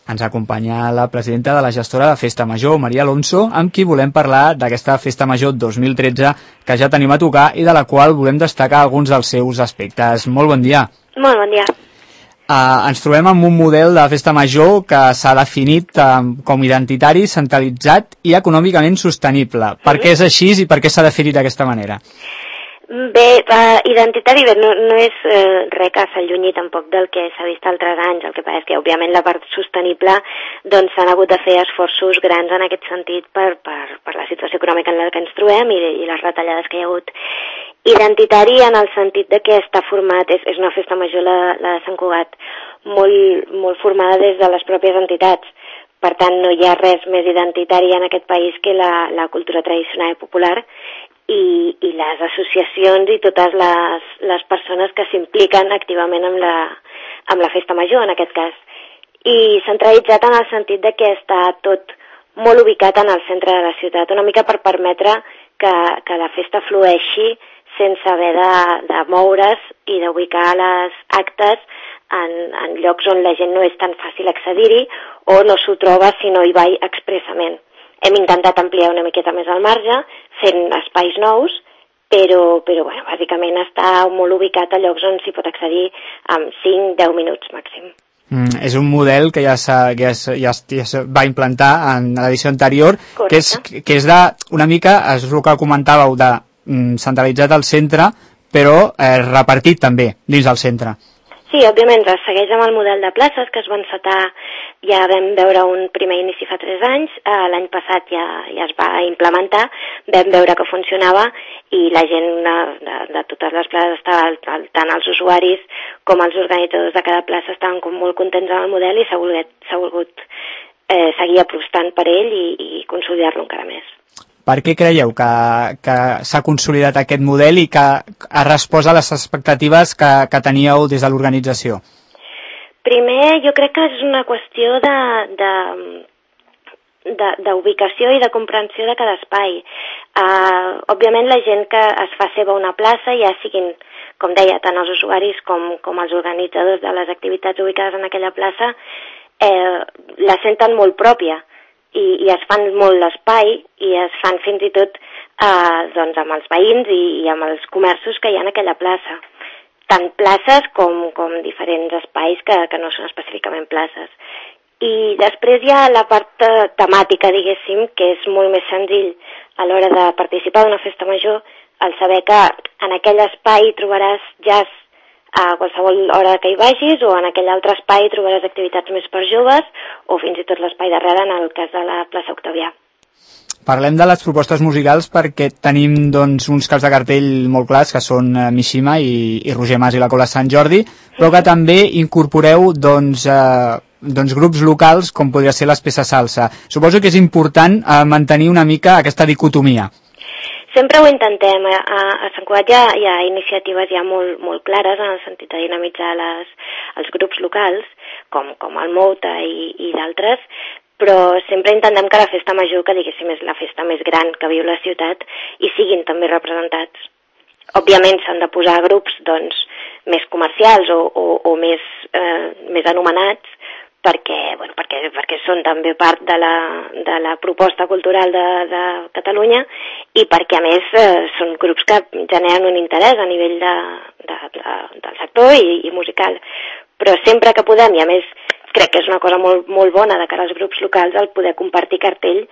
Ens acompanya la presidenta de la gestora de Festa Major, Maria Alonso, amb qui volem parlar d'aquesta Festa Major 2013 que ja tenim a tocar i de la qual volem destacar alguns dels seus aspectes. Molt bon dia. Molt bon dia. Ens trobem amb un model de Festa Major que s'ha definit com identitari, centralitzat i econòmicament sostenible. Per què és així i per què s'ha definit d'aquesta manera? Bé, identitari no és res que s'allunyi tampoc del que s'ha vist altres anys. El que passa és que, òbviament, la part sostenible doncs s'han hagut de fer esforços grans en aquest sentit per la situació econòmica en la que ens trobem i les retallades que hi ha hagut. Identitari en el sentit de que està format, és una festa major, la de Sant Cugat, molt formada des de les pròpies entitats. Per tant, no hi ha res més identitari en aquest país que la cultura tradicional i popular i les associacions i totes les persones que s'impliquen activament amb la festa major, en aquest cas. I centralitzat en el sentit de que està tot molt ubicat en el centre de la ciutat, una mica per permetre que la festa flueixi sense haver de moure's i d'ubicar les actes en llocs on la gent no és tan fàcil accedir-hi o no s'ho troba si no hi va expressament. Hem intentat ampliar una miqueta més al marge, fent espais nous, però bueno, bàsicament està molt ubicat a llocs on s'hi pot accedir en 5-10 minuts màxim. És un model que ja va implantar en l'edició anterior, que és una mica, és el que comentàveu, de centralitzat al centre, però repartit també dins del centre. Sí, òbviament, es segueix amb el model de places que es va encetar, ja vam veure un primer inici fa 3 anys, l'any passat ja es va implementar, vam veure que funcionava i la gent de totes les places estava, tant els usuaris com els organitzadors de cada plaça estaven molt contents amb el model i s'ha volgut seguir apostant per ell i consolidar-lo encara més. Per què creieu que s'ha consolidat aquest model i que ha respost a les expectatives que teníeu des de l'organització? Primer, jo crec que és una qüestió d'ubicació i de comprensió de cada espai. Òbviament, la gent que es fa seva una plaça, ja siguin, com deia, tant els usuaris com els organitzadors de les activitats ubicades en aquella plaça, la senten molt pròpia. I es fan molt l'espai i es fan fins i tot doncs amb els veïns i amb els comerços que hi ha en aquella plaça. Tant places com diferents espais que no són específicament places. I després hi ha la part temàtica, diguéssim, que és molt més senzill a l'hora de participar d'una festa major, el saber que en aquell espai trobaràs jazz a qualsevol hora que hi vagis o en aquell altre espai trobaràs activitats més per joves o fins i tot l'espai darrere en el cas de la plaça Octavià. Parlem de les propostes musicals perquè tenim doncs, uns caps de cartell molt clars que són Mishima i Roger Mas i la Cola Sant Jordi, però que també incorporeu doncs, grups locals com podria ser les Peces Salsa. Suposo que és important mantenir una mica aquesta dicotomia. Sempre ho intentem. A Sant Cugat hi ha iniciatives ja molt clares en el sentit de dinamitzar els grups locals, com el Mouta i d'altres, però sempre intentem que la festa major, que diguéssim és la festa més gran que viu la ciutat, hi siguin també representats. Òbviament s'han de posar grups doncs, més comercials o més anomenats, perquè són també part de la proposta cultural de Catalunya i perquè, a més, són grups que generen un interès a nivell del sector i musical. Però sempre que podem, i a més crec que és una cosa molt bona de cara als grups locals, el poder compartir cartell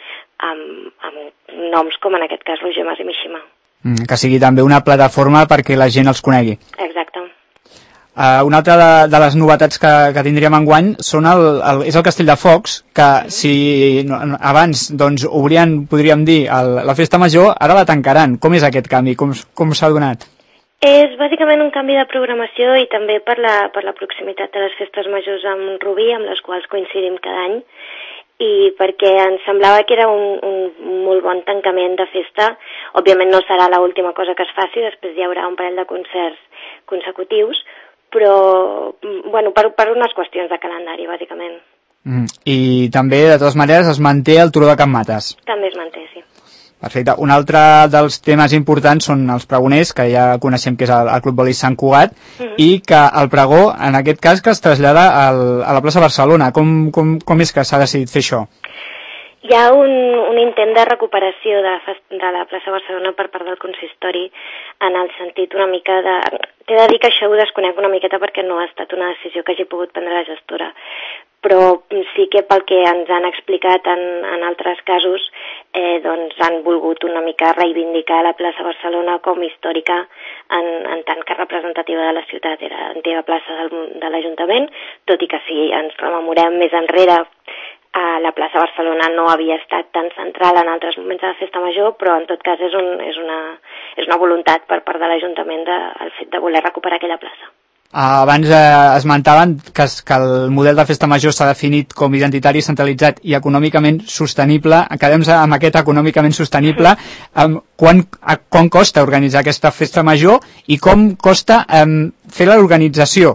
amb noms com en aquest cas Roger Mas i Mishima. Que sigui també una plataforma perquè la gent els conegui. Exacte. Una altra de les novetats que tindríem enguany és el Castell de Focs, que si abans doncs, obrien, podríem dir, la festa major, ara la tancaran. Com és aquest canvi? Com s'ha donat? És bàsicament un canvi de programació i també per la proximitat de les festes majors amb Rubí, amb les quals coincidim cada any, i perquè ens semblava que era un molt bon tancament de festa. Òbviament no serà l'última cosa que es faci, després hi haurà un parell de concerts consecutius, però bueno, per unes qüestions de calendari, bàsicament. I també, de totes maneres, es manté el Turó de Can Mates. També es manté, sí. Perfecte. Un altre dels temes importants són els pregoners, que ja coneixem que és el Club Boli Sant Cugat, i que el pregó, en aquest cas, que es trasllada a la plaça Barcelona. Com és que s'ha decidit fer això? Hi ha un intent de recuperació de la plaça Barcelona per part del consistori, en el sentit una mica de... T'he de dir que això ho desconec una miqueta perquè no ha estat una decisió que hagi pogut prendre la gestora, però sí que pel que ens han explicat en altres casos, doncs han volgut una mica reivindicar la plaça Barcelona com històrica en tant que representativa de la ciutat. Era antiga plaça de l'Ajuntament, tot i que si ens rememorem més enrere, la plaça Barcelona no havia estat tan central en altres moments de la festa major, però en tot cas és una voluntat per part de l'Ajuntament el fet de voler recuperar aquella plaça. Abans esmentaven que el model de festa major s'ha definit com identitari, centralitzat i econòmicament sostenible. Quedem amb aquest econòmicament sostenible. Quan costa organitzar aquesta festa major i com costa fer l'organització?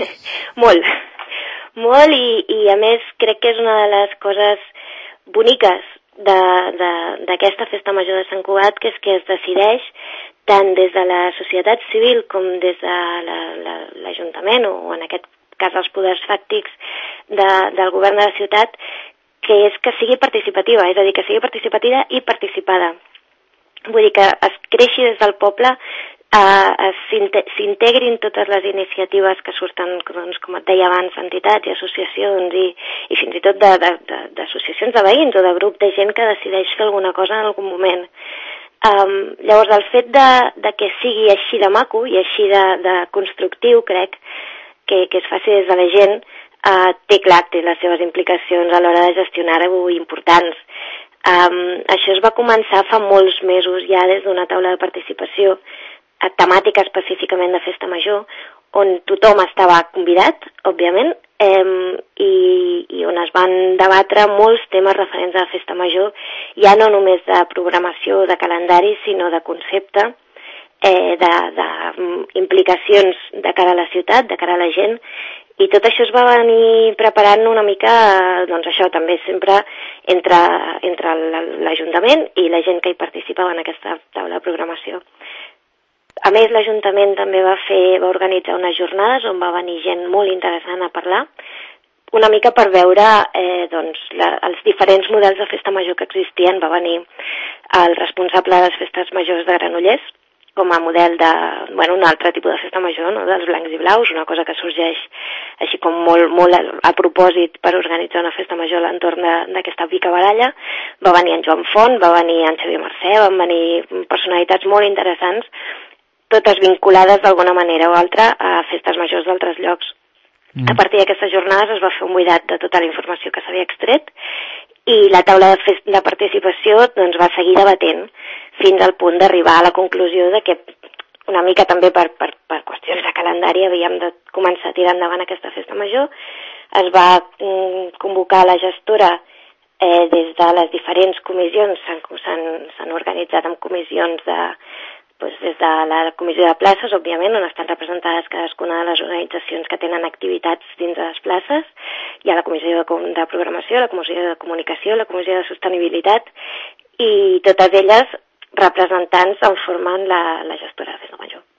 Molt, i a més crec que és una de les coses boniques d'aquesta festa major de Sant Cugat, que és que es decideix tant des de la societat civil com des de l'Ajuntament, o en aquest cas els poders fàctics del govern de la ciutat, que és que sigui participativa, és a dir, que sigui participativa i participada. Vull dir que es creixi des del poble, s'integrin totes les iniciatives que surten, doncs, com et deia abans, entitats i associacions i fins i tot d'associacions de veïns o de grup de gent que decideix fer alguna cosa en algun moment. Llavors el fet de que sigui així de maco i així de constructiu, crec que es faci des de la gent, té les seves implicacions a l'hora de gestionar-ho importants. Això es va començar fa molts mesos ja des d'una taula de participació temàtica específicament de festa major, on tothom estava convidat, òbviament, i on es van debatre molts temes referents a la festa major, ja no només de programació, de calendari, sinó de concepte, d'implicacions de cara a la ciutat, de cara a la gent, i tot això es va venir preparant una mica, doncs això també sempre entre l'Ajuntament i la gent que hi participava en aquesta taula de programació. A més, l'Ajuntament també va organitzar unes jornades on va venir gent molt interessant a parlar, una mica per veure els diferents models de festa major que existien. Va venir el responsable de les festes majors de Granollers com a model un altre tipus de festa major, no? Dels blancs i blaus, una cosa que sorgeix així com molt a propòsit per organitzar una festa major a l'entorn d'aquesta picabaralla. Va venir en Joan Font, va venir en Xavier Mercè, van venir personalitats molt interessants, totes vinculades d'alguna manera o altra a festes majors d'altres llocs. A partir d'aquestes jornades es va fer un buidat de tota la informació que s'havia extret i la taula de participació doncs, va seguir debatent fins al punt d'arribar a la conclusió de que una mica també per qüestions de calendari havíem de començar a tirar endavant aquesta festa major. Es va convocar la gestora des de les diferents comissions, s'han organitzat amb comissions des de la comissió de places, òbviament, on estan representades cadascuna de les organitzacions que tenen activitats dins de les places. Hi ha la comissió de programació, la comissió de comunicació, la comissió de sostenibilitat, i totes elles representants en formen la gestora de festa major.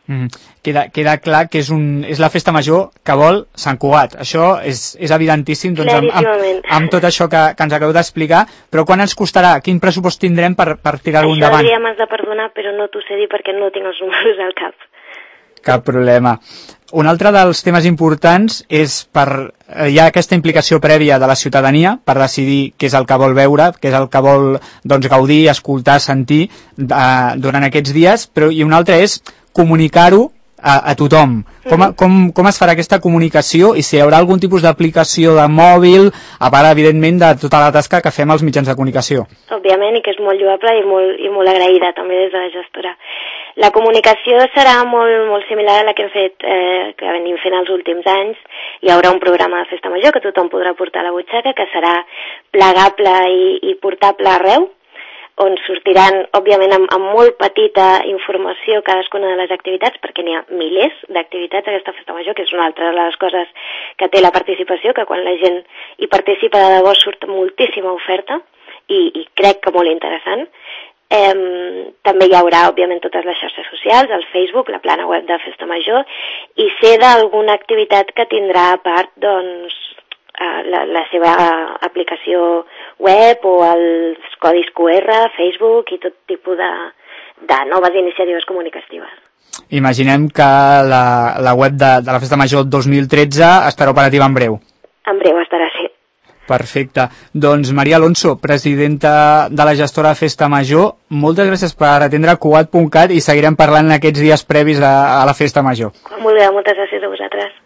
Queda clar que és la festa major que vol Sant Cugat. Això és evidentíssim, doncs, amb tot això que ens acabeu d'explicar. Però quan ens costarà? Quin pressupost tindrem per tirar-ho endavant? Això ja m'has de perdonar, però no t'ho sé dir perquè no tinc els números al cap. Cap problema. Un altre dels temes importants és hi ha aquesta implicació prèvia de la ciutadania per decidir què és el que vol veure, què és el que vol gaudir, escoltar, sentir durant aquests dies, i un altre és comunicar-ho a tothom. Com es farà aquesta comunicació i si hi haurà algun tipus d'aplicació de mòbil, a part, evidentment, de tota la tasca que fem els mitjans de comunicació? Òbviament, i que és molt lloable i molt agraïda també des de la gestora. La comunicació serà molt similar a la que venim fent els últims anys. Hi haurà un programa de festa major que tothom podrà portar a la butxaca, que serà plegable i portable arreu, on sortiran, òbviament, amb molt petita informació cadascuna de les activitats, perquè n'hi ha milers d'activitats a aquesta festa major, que és una altra de les coses que té la participació, que quan la gent hi participa de debò surt moltíssima oferta, i crec que molt interessant. També hi haurà, òbviament, totes les xarxes socials, el Facebook, la plana web de Festa Major, i sé d'alguna activitat que tindrà a part, doncs, la seva aplicació web o els codis QR, Facebook i tot tipus de noves iniciatives comunicatives. Imaginem que la web de la Festa Major 2013 estarà operativa en breu. En breu estarà, sí. Perfecte. Doncs Maria Alonso, presidenta de la gestora Festa Major, moltes gràcies per atendre Cugat.cat i seguirem parlant en aquests dies previs a la Festa Major. Molt bé, moltes gràcies a vosaltres.